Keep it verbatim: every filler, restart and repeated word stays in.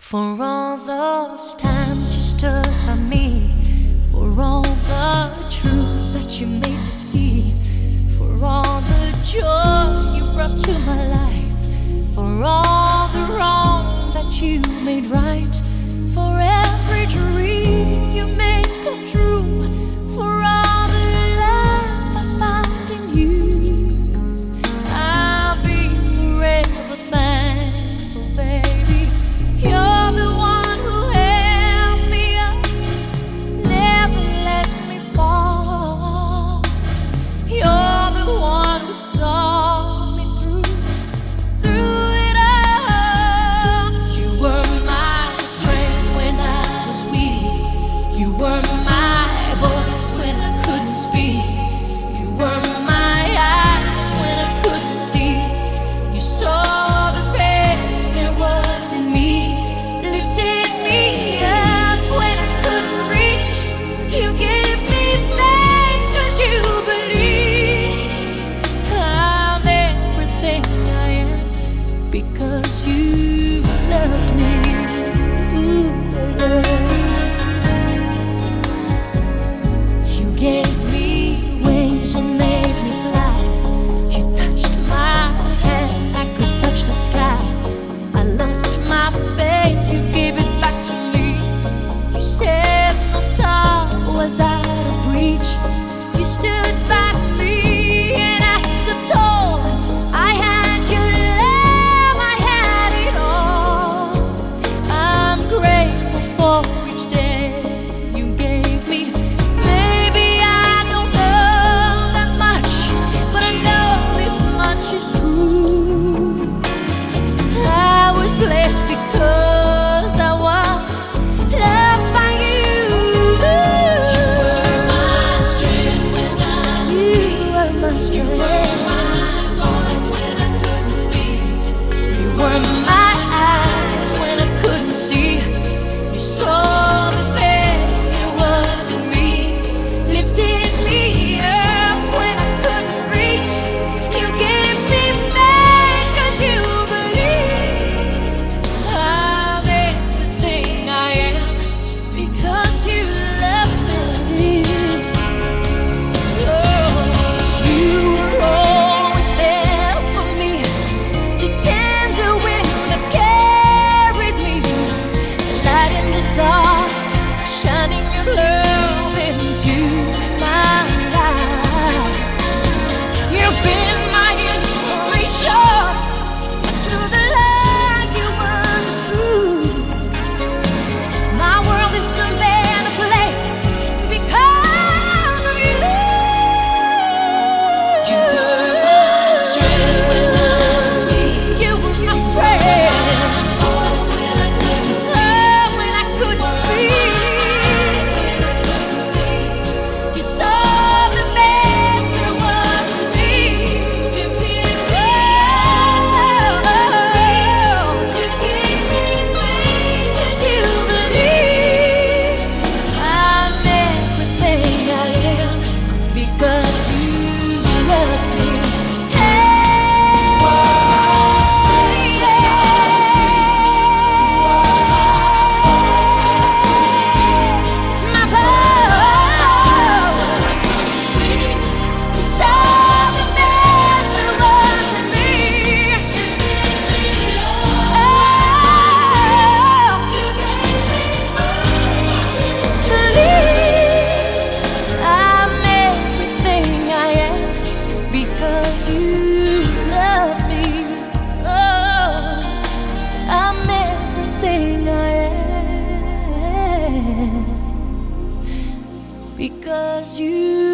For all those times you stood by me, for all the truth that you made me see, for all the joy you brought to my life, for all the wrong that you made right, for every dream you made come true, for all the love I found in you, I'll be forever thankful, baby. You're the one who held me up, never let me fall. You're the one who saw me through, through it all. You were my strength when I was weak. You were my voice when I couldn't speak. You were my eyes when I couldn't see. You saw the best there was in me, lifted me up when I couldn't reach. You gave me faith 'cause you believe I'm everything I am because you loved me. Ooh, you gave me wings and made me fly. You touched my hand, I could touch the sky. I lost my faith, you gave it back to me. You said no star was out of reach. You stood by me and I stood tall. I had your love, I had it all. I'm grateful for each day you gave me. Maybe I don't know that much, but I know this much is true. I was blessed because I was loved by you. You were my strength when I was weak. You were my strength. You were my voice when I couldn't speak. You were my eyes when I couldn't see. You saw the best there was in me, lifted me up when I couldn't reach. You gave me faith 'cause you believed I'm everything I am because you loved me. Oh, you were always there for me, the tender wind that carried me, the light in the dark, shining your love into my life. You've been my inspiration through the lies you weren't true. My world is a better place because of you. You were my strength when I was weak. You were my strength. Voice when I couldn't speak. When I couldn't speak. You saw the best there was in me. You gave me love. You gave me faith 'cause you believed I'm everything I am because you love me. Hey, my love. You saw the best there was in me. Believe I'm everything I am because you love me. Oh, I'm everything I am because you